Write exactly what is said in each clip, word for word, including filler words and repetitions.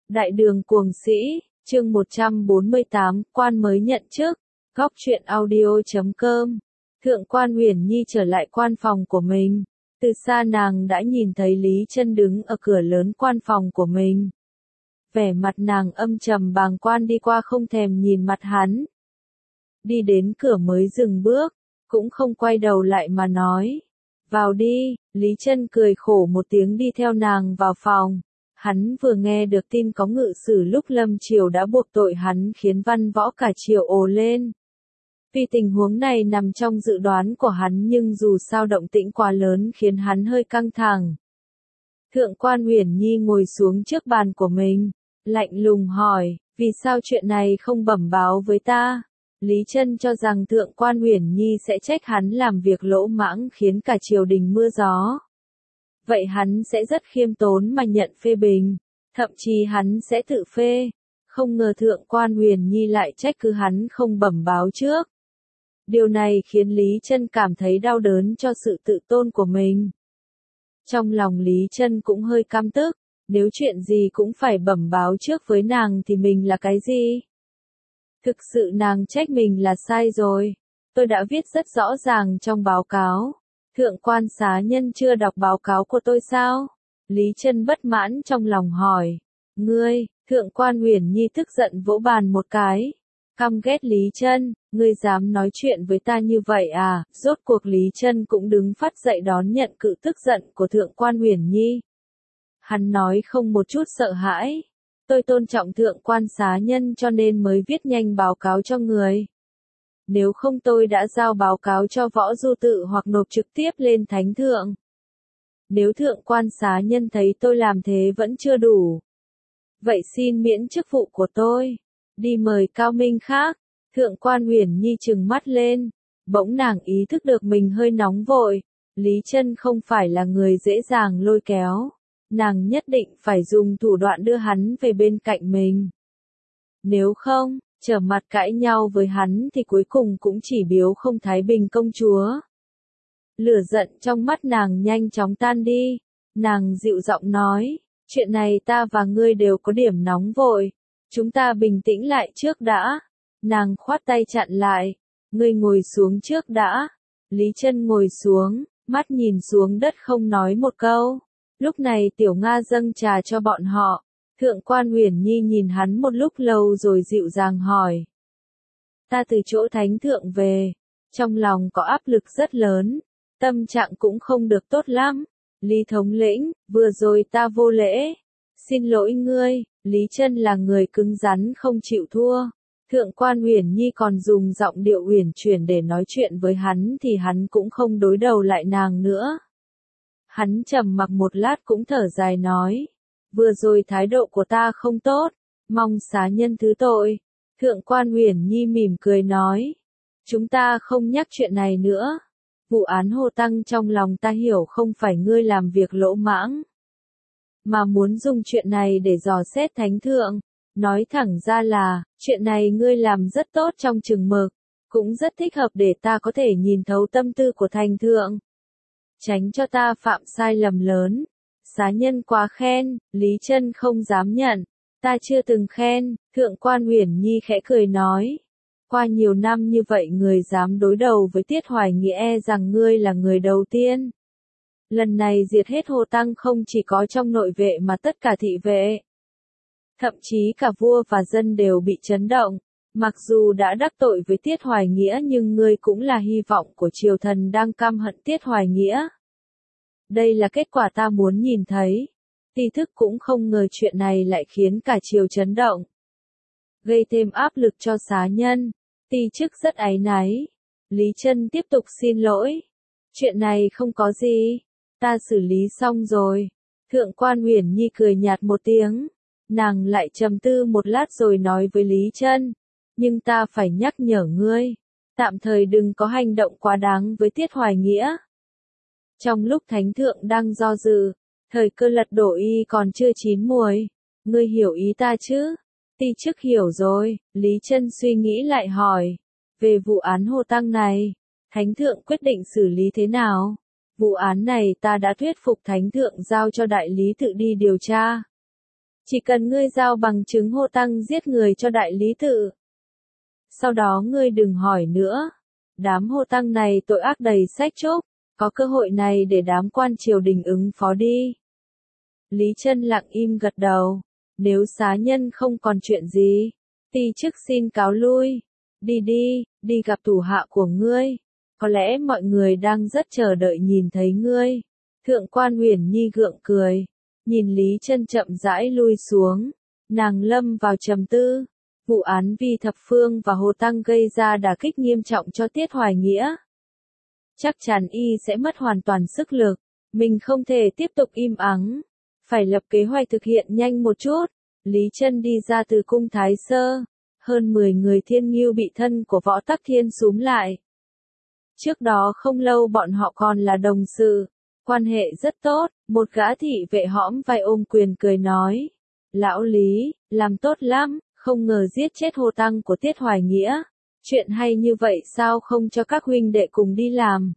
Đại đường cuồng sĩ, chương một trăm bốn mươi tám, quan mới nhận chức, góc truyện audio chấm com. Thượng quan Uyển Nhi trở lại quan phòng của mình. Từ xa nàng đã nhìn thấy Lý Chân đứng ở cửa lớn quan phòng của mình. Vẻ mặt nàng âm trầm bàng quan đi qua không thèm nhìn mặt hắn. Đi đến cửa mới dừng bước, cũng không quay đầu lại mà nói. Vào đi, Lý Chân cười khổ một tiếng đi theo nàng vào phòng. Hắn vừa nghe được tin có ngự sử lúc lâm triều đã buộc tội hắn khiến văn võ cả triều ồ lên. Vì tình huống này nằm trong dự đoán của hắn nhưng dù sao động tĩnh quá lớn khiến hắn hơi căng thẳng. Thượng quan Uyển Nhi ngồi xuống trước bàn của mình, lạnh lùng hỏi, vì sao chuyện này không bẩm báo với ta? Lý Chân cho rằng Thượng quan Uyển Nhi sẽ trách hắn làm việc lỗ mãng khiến cả triều đình mưa gió. Vậy hắn sẽ rất khiêm tốn mà nhận phê bình, thậm chí hắn sẽ tự phê. Không ngờ Thượng quan Uyển Nhi lại trách cứ hắn không bẩm báo trước. Điều này khiến Lý Chân cảm thấy đau đớn cho sự tự tôn của mình. Trong lòng Lý Chân cũng hơi căm tức, nếu chuyện gì cũng phải bẩm báo trước với nàng thì mình là cái gì? Thực sự nàng trách mình là sai rồi. Tôi đã viết rất rõ ràng trong báo cáo. Thượng quan xá nhân chưa đọc báo cáo của tôi sao? Lý Chân bất mãn trong lòng hỏi. Ngươi, Thượng quan Uyển Nhi tức giận vỗ bàn một cái. Căm ghét Lý Chân, ngươi dám nói chuyện với ta như vậy à? Rốt cuộc Lý Chân cũng đứng phát dậy đón nhận cự tức giận của Thượng quan Uyển Nhi. Hắn nói không một chút sợ hãi. Tôi tôn trọng Thượng quan xá nhân cho nên mới viết nhanh báo cáo cho người. Nếu không tôi đã giao báo cáo cho Võ Du Tự hoặc nộp trực tiếp lên Thánh Thượng. Nếu Thượng quan xá nhân thấy tôi làm thế vẫn chưa đủ. Vậy xin miễn chức vụ của tôi. Đi mời cao minh khác. Thượng quan Uyển Nhi trừng mắt lên. Bỗng nàng ý thức được mình hơi nóng vội. Lý Chân không phải là người dễ dàng lôi kéo. Nàng nhất định phải dùng thủ đoạn đưa hắn về bên cạnh mình. Nếu không, trở mặt cãi nhau với hắn thì cuối cùng cũng chỉ biếu không thái bình công chúa. Lửa giận trong mắt nàng nhanh chóng tan đi. Nàng dịu giọng nói, chuyện này ta và ngươi đều có điểm nóng vội. Chúng ta bình tĩnh lại trước đã. Nàng khoát tay chặn lại. Ngươi ngồi xuống trước đã. Lý Chân ngồi xuống, mắt nhìn xuống đất không nói một câu. Lúc này Tiểu Nga dâng trà cho bọn họ. Thượng quan Uyển Nhi nhìn hắn một lúc lâu rồi dịu dàng hỏi. Ta từ chỗ Thánh Thượng về. Trong lòng có áp lực rất lớn. Tâm trạng cũng không được tốt lắm. Lý thống lĩnh, vừa rồi ta vô lễ. Xin lỗi ngươi. Lý Chân là người cứng rắn không chịu thua. Thượng quan Uyển Nhi còn dùng giọng điệu uyển chuyển để nói chuyện với hắn thì hắn cũng không đối đầu lại nàng nữa. Hắn trầm mặc một lát cũng thở dài nói. Vừa rồi thái độ của ta không tốt. Mong xá nhân thứ tội. Thượng quan Uyển Nhi mỉm cười nói. Chúng ta không nhắc chuyện này nữa. Vụ án Hồ Tăng trong lòng ta hiểu không phải ngươi làm việc lỗ mãng. Mà muốn dùng chuyện này để dò xét Thánh Thượng. Nói thẳng ra là, chuyện này ngươi làm rất tốt trong chừng mực. Cũng rất thích hợp để ta có thể nhìn thấu tâm tư của Thánh Thượng. Tránh cho ta phạm sai lầm lớn. Xá nhân quá khen, Lý Chân không dám nhận. Ta chưa từng khen, Thượng quan Uyển Nhi khẽ cười nói. Qua nhiều năm như vậy người dám đối đầu với Tiết Hoài Nghĩa e rằng ngươi là người đầu tiên. Lần này diệt hết Hồ Tăng không chỉ có trong nội vệ mà tất cả thị vệ. Thậm chí cả vua và dân đều bị chấn động. Mặc dù đã đắc tội với Tiết Hoài Nghĩa nhưng ngươi cũng là hy vọng của triều thần đang căm hận Tiết Hoài Nghĩa. Đây là kết quả ta muốn nhìn thấy. Ti thức cũng không ngờ chuyện này lại khiến cả triều chấn động. Gây thêm áp lực cho xá nhân. Ti chức rất áy náy. Lý Chân tiếp tục xin lỗi. Chuyện này không có gì. Ta xử lý xong rồi. Thượng quan Uyển Nhi cười nhạt một tiếng. Nàng lại trầm tư một lát rồi nói với Lý Chân. Nhưng ta phải nhắc nhở ngươi. Tạm thời đừng có hành động quá đáng với Tiết Hoài Nghĩa. Trong lúc Thánh Thượng đang do dự, thời cơ lật đổ y còn chưa chín muồi. Ngươi hiểu ý ta chứ? Ti chức hiểu rồi. Lý Chân suy nghĩ lại hỏi. Về vụ án Hồ Tăng này, Thánh Thượng quyết định xử lý thế nào? Vụ án này ta đã thuyết phục Thánh Thượng giao cho đại lý tự đi điều tra. Chỉ cần ngươi giao bằng chứng Hồ Tăng giết người cho đại lý tự. Sau đó ngươi đừng hỏi nữa. Đám Hồ Tăng này tội ác đầy sách chốc, có cơ hội này để đám quan triều đình ứng phó đi. Lý Chân lặng im gật đầu. Nếu xá nhân không còn chuyện gì, ti chức xin cáo lui. Đi đi, đi gặp thủ hạ của ngươi. Có lẽ mọi người đang rất chờ đợi nhìn thấy ngươi. Thượng quan Uyển Nhi gượng cười. Nhìn Lý Chân chậm rãi lui xuống. Nàng lâm vào trầm tư. Vụ án Vi Thập Phương và Hồ Tăng gây ra đả kích nghiêm trọng cho Tiết Hoài Nghĩa. Chắc chắn y sẽ mất hoàn toàn sức lực. Mình không thể tiếp tục im ắng. Phải lập kế hoạch thực hiện nhanh một chút. Lý Chân đi ra từ cung Thái Sơ. Hơn mười người Thiên Ngưu bị thân của Võ Tắc Thiên súm lại. Trước đó không lâu bọn họ còn là đồng sự. Quan hệ rất tốt. Một gã thị vệ hõm vai ôm quyền cười nói. Lão Lý, làm tốt lắm. Không ngờ giết chết Hồ Tăng của Tiết Hoài Nghĩa. Chuyện hay như vậy sao không cho các huynh đệ cùng đi làm.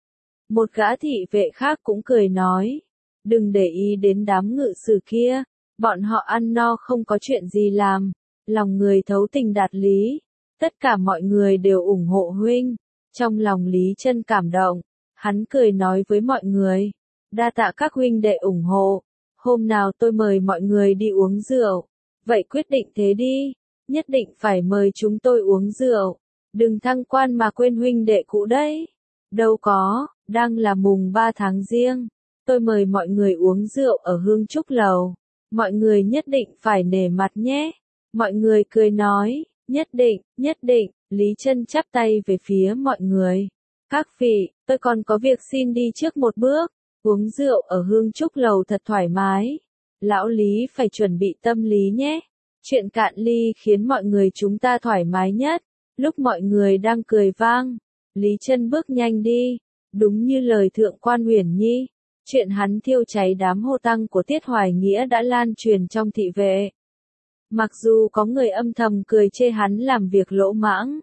Một gã thị vệ khác cũng cười nói. Đừng để ý đến đám ngự sử kia. Bọn họ ăn no không có chuyện gì làm. Lòng người thấu tình đạt lý. Tất cả mọi người đều ủng hộ huynh. Trong lòng Lý Chân cảm động. Hắn cười nói với mọi người. Đa tạ các huynh đệ ủng hộ. Hôm nào tôi mời mọi người đi uống rượu. Vậy quyết định thế đi. Nhất định phải mời chúng tôi uống rượu. Đừng thăng quan mà quên huynh đệ cũ đấy. Đâu có, đang là mùng ba tháng Giêng. Tôi mời mọi người uống rượu ở Hương Trúc Lầu. Mọi người nhất định phải nể mặt nhé. Mọi người cười nói, nhất định, nhất định. Lý Chân chắp tay về phía mọi người. Các vị, tôi còn có việc xin đi trước một bước. Uống rượu ở Hương Trúc Lầu thật thoải mái. Lão Lý phải chuẩn bị tâm lý nhé. Chuyện cạn ly khiến mọi người chúng ta thoải mái nhất. Lúc mọi người đang cười vang, Lý Chân bước nhanh đi. Đúng như lời Thượng quan Uyển Nhi, chuyện hắn thiêu cháy đám Hồ Tăng của Tiết Hoài Nghĩa đã lan truyền trong thị vệ. Mặc dù có người âm thầm cười chê hắn làm việc lỗ mãng,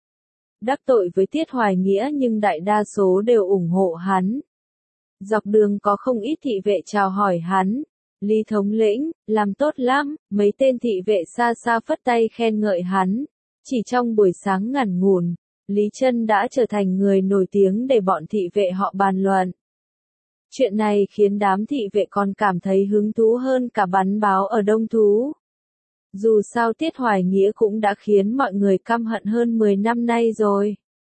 đắc tội với Tiết Hoài Nghĩa, nhưng đại đa số đều ủng hộ hắn. Dọc đường có không ít thị vệ chào hỏi hắn. Lý thống lĩnh, làm tốt lắm. Mấy tên thị vệ xa xa phất tay khen ngợi hắn. Chỉ trong buổi sáng ngắn ngủn, Lý Chân đã trở thành người nổi tiếng để bọn thị vệ họ bàn luận. Chuyện này khiến đám thị vệ còn cảm thấy hứng thú hơn cả bắn báo ở Đông Thú. Dù sao Tiết Hoài Nghĩa cũng đã khiến mọi người căm hận hơn mười năm nay rồi.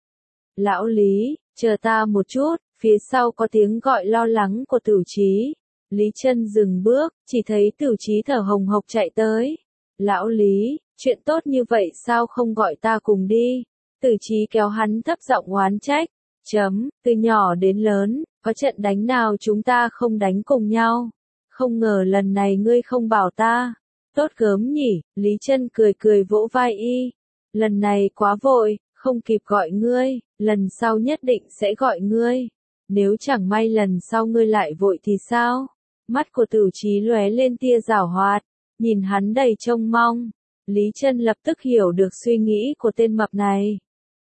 Lão Lý, chờ ta một chút. Phía sau có tiếng gọi lo lắng của Tửu Chí. Lý Chân dừng bước, chỉ thấy Tửu Chí thở hồng hộc chạy tới. Lão Lý, chuyện tốt như vậy sao không gọi ta cùng đi? Tửu Chí kéo hắn thấp giọng oán trách. Chấm, từ nhỏ đến lớn, có trận đánh nào chúng ta không đánh cùng nhau? Không ngờ lần này ngươi không bảo ta. Tốt gớm nhỉ, Lý Chân cười cười vỗ vai y. Lần này quá vội, không kịp gọi ngươi, lần sau nhất định sẽ gọi ngươi. Nếu chẳng may lần sau ngươi lại vội thì sao? Mắt của Tửu Chí lóe lên tia giảo hoạt, nhìn hắn đầy trông mong. Lý Chân lập tức hiểu được suy nghĩ của tên mập này.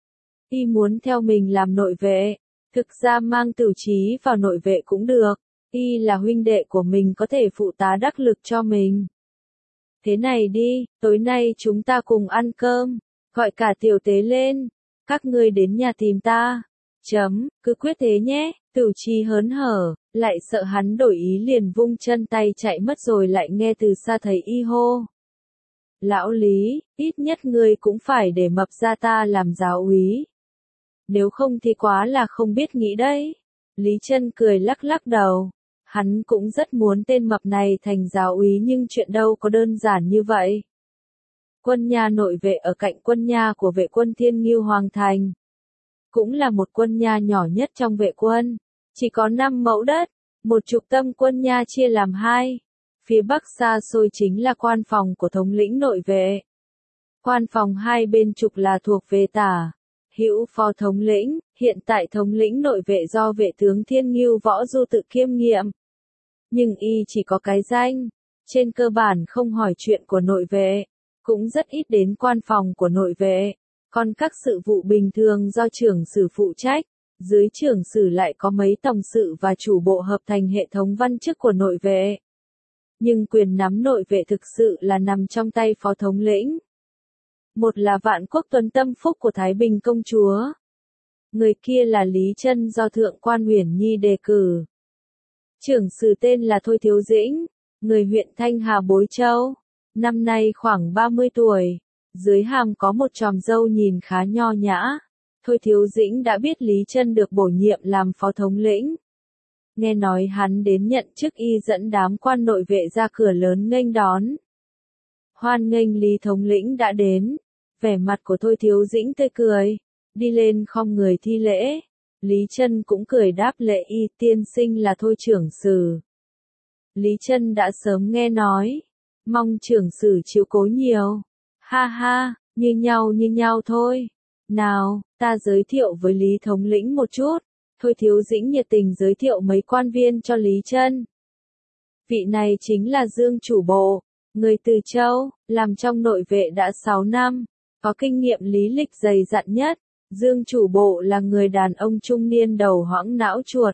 Y muốn theo mình làm nội vệ, thực ra mang Tửu Chí vào nội vệ cũng được. Y là huynh đệ của mình, có thể phụ tá đắc lực cho mình. Thế này đi, tối nay chúng ta cùng ăn cơm, gọi cả tiểu tế lên, các ngươi đến nhà tìm ta. Chấm, cứ quyết thế nhé. Tửu Chí hớn hở, lại sợ hắn đổi ý liền vung chân tay chạy mất, rồi lại nghe từ xa thấy y hô. Lão Lý, ít nhất ngươi cũng phải để mập ra ta làm giáo úy. Nếu không thì quá là không biết nghĩ đấy. Lý Chân cười lắc lắc đầu. Hắn cũng rất muốn tên mập này thành giáo úy, nhưng chuyện đâu có đơn giản như vậy. Quân nha nội vệ ở cạnh quân nha của vệ quân Thiên Ngưu Hoàng Thành. Cũng là một quân nha nhỏ nhất trong vệ quân. Chỉ có năm mẫu đất, một trục tâm quân nha chia làm hai. Phía bắc xa xôi chính là quan phòng của thống lĩnh nội vệ. Quan phòng hai bên trục là thuộc về Tả Hữu phó thống lĩnh, hiện tại thống lĩnh nội vệ do vệ tướng Thiên Ngưu Võ Du tự kiêm nhiệm. Nhưng y chỉ có cái danh, trên cơ bản không hỏi chuyện của nội vệ, cũng rất ít đến quan phòng của nội vệ. Còn các sự vụ bình thường do trưởng sử phụ trách, dưới trưởng sử lại có mấy tổng sự và chủ bộ hợp thành hệ thống văn chức của nội vệ. nhưng quyền nắm nội vệ thực sự là nằm trong tay phó thống lĩnh. Một là Vạn Quốc Tuấn tâm phúc của Thái Bình công chúa. Người kia là Lý Chân do Thượng quan Uyển Nhi đề cử. Trưởng sử tên là Thôi Thiếu Dĩnh, người huyện Thanh Hà Bối Châu, năm nay khoảng ba mươi tuổi, dưới hàm có một tròm râu nhìn khá nho nhã. Thôi Thiếu Dĩnh đã biết Lý Chân được bổ nhiệm làm phó thống lĩnh. Nghe nói hắn đến nhận chức y dẫn đám quan nội vệ ra cửa lớn nghênh đón. Hoan nghênh Lý thống lĩnh đã đến, vẻ mặt của Thôi Thiếu Dĩnh tươi cười, đi lên khom người thi lễ. Lý Chân cũng cười đáp lễ y tiên sinh là Thôi trưởng sử. Lý Chân đã sớm nghe nói, mong trưởng sử chiếu cố nhiều. Ha ha, như nhau như nhau thôi. Nào, ta giới thiệu với Lý thống lĩnh một chút. Thôi Thiếu Dĩnh nhiệt tình giới thiệu mấy quan viên cho Lý Chân. Vị này chính là Dương chủ bộ, người từ Châu, làm trong nội vệ đã sáu năm, có kinh nghiệm lý lịch dày dặn nhất. Dương chủ bộ là người đàn ông trung niên đầu hoãng não chuột.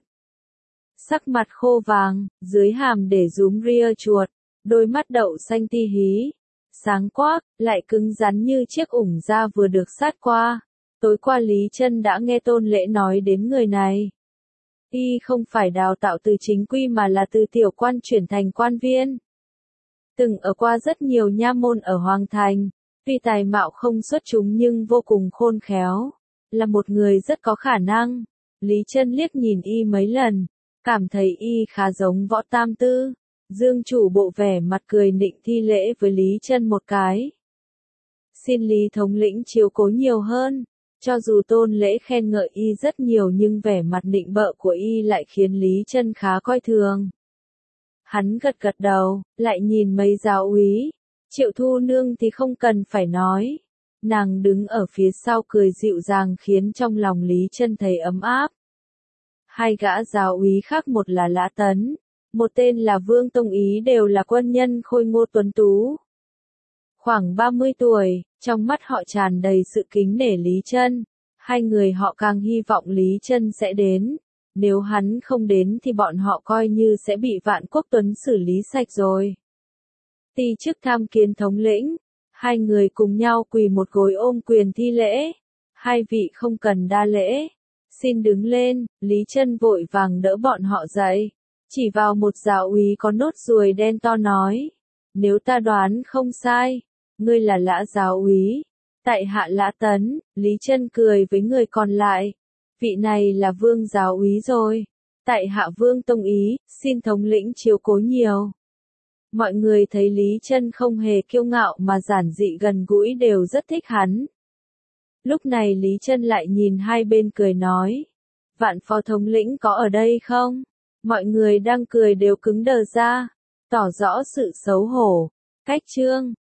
Sắc mặt khô vàng, dưới hàm để rúm ria chuột, đôi mắt đậu xanh ti hí, sáng quắc, lại cứng rắn như chiếc ủng da vừa được sát qua. Tối qua Lý Chân đã nghe Tôn Lễ nói đến người này. Y không phải đào tạo từ chính quy mà là từ tiểu quan chuyển thành quan viên. Từng ở qua rất nhiều nha môn ở Hoàng Thành, tuy tài mạo không xuất chúng nhưng vô cùng khôn khéo, là một người rất có khả năng. Lý Chân liếc nhìn y mấy lần, cảm thấy y khá giống Võ Tam Tư. Dương chủ bộ vẻ mặt cười nịnh thi lễ với Lý Chân một cái. Xin Lý thống lĩnh chiếu cố nhiều hơn. Cho dù Tôn Lễ khen ngợi y rất nhiều nhưng vẻ mặt nịnh bợ của y lại khiến Lý Chân khá coi thường. Hắn gật gật đầu, lại nhìn mấy giáo úy. Triệu Thu Nương thì không cần phải nói. Nàng đứng ở phía sau cười dịu dàng khiến trong lòng Lý Chân thấy ấm áp. Hai gã giáo úy khác, một là Lã Tấn, một tên là Vương Tông Ý, đều là quân nhân khôi ngô tuấn tú. Khoảng ba mươi tuổi, trong mắt họ tràn đầy sự kính nể Lý Chân. Hai người họ càng hy vọng Lý Chân sẽ đến. Nếu hắn không đến thì bọn họ coi như sẽ bị Vạn Quốc Tuấn xử lý sạch rồi. Ti chức tham kiến thống lĩnh. Hai người cùng nhau quỳ một gối ôm quyền thi lễ. Hai vị không cần đa lễ. Xin đứng lên. Lý Chân vội vàng đỡ bọn họ dậy. Chỉ vào một giáo úy có nốt ruồi đen to nói. Nếu ta đoán không sai, ngươi là Lã giáo úy. Tại hạ Lã Tấn. Lý Chân cười với người còn lại. Vị này là Vương giáo úy rồi. Tại hạ Vương Tông Ý, xin thống lĩnh chiếu cố nhiều. Mọi người thấy Lý Chân không hề kiêu ngạo mà giản dị gần gũi đều rất thích hắn. Lúc này Lý Chân lại nhìn hai bên cười nói. Vạn phó thống lĩnh có ở đây không? Mọi người đang cười đều cứng đờ ra, tỏ rõ sự xấu hổ. Cách chương